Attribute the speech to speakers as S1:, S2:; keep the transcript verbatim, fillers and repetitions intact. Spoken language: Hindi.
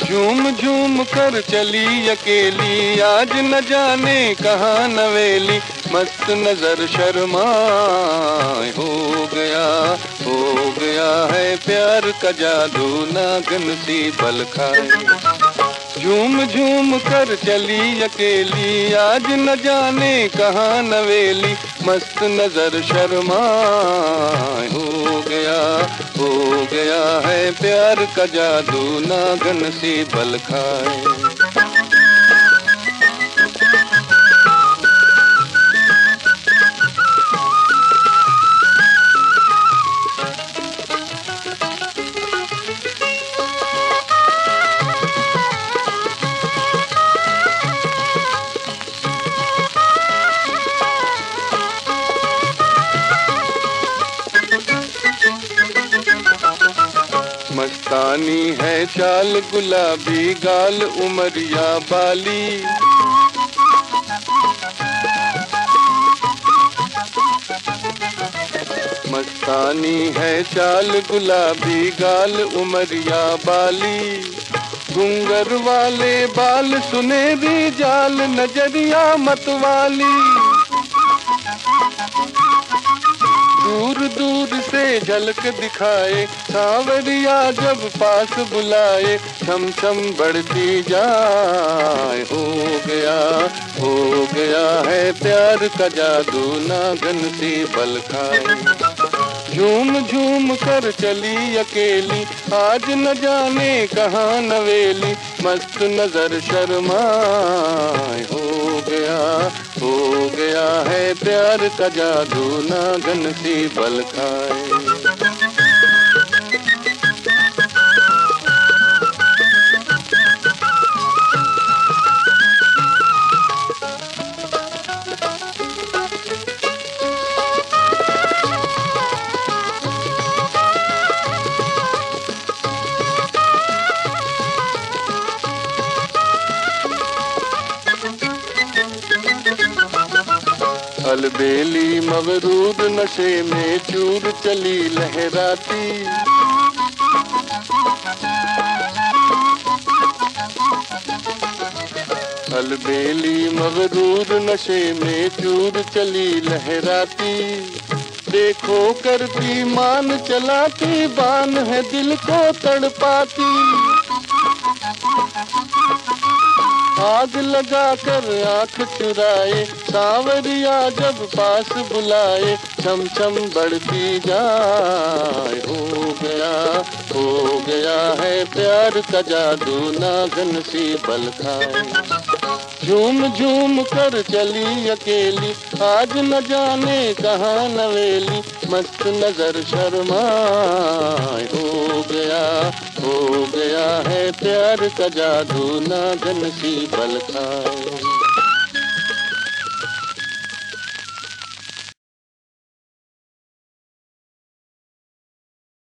S1: झूम झूम कर चली अकेली, आज न जाने कहाँ नवेली, मस्त नजर शर्माए। हो गया हो गया है प्यार का जादू, नागन सी बल खाए। झूम झूम कर चली अकेली, आज न जाने कहाँ नवेली, मस्त नजर शर्माए। हो गया हो गया है प्यार का जादू, नागन सी बल खाए। मस्तानी है चाल गुलाबी, गाल उमरिया बाली, मस्तानी है चाल गुलाबी, गाल उमरिया बाली, घुंगर वाले बाल सुनहरी जाल, नजरिया मतवाली, दूर दूर से झलक दिखाए, सांवरिया जब पास बुलाए, छम छम बढ़ती जाए। हो गया हो गया है प्यार का जादू, नागन सी बल खाए। झूम झूम कर चली अकेली, आज न जाने कहाँ नवेली, मस्त नजर शर्माए। हो गया हो गया है प्यार का जादू, नागन सी बल खाए। अलबेली मगरूर नशे में चूर चली लहराती, अलबेली मगरूर नशे में चूर चली लहराती, देखो करती मान चलाती, बान है दिल को तड़पाती, आग लगा कर आँख चुराए, सांवरिया जब पास बुलाए, छम छम बढ़ती जाए। हो गया हो गया है प्यार का जादू, नागन सी बल खाए। झूम झूम कर चली अकेली, आज न जाने कहाँ नवेली, मस्त नजर शर्माए। हो गया हो गया है प्यार का जादू, नागन सी बल खाए।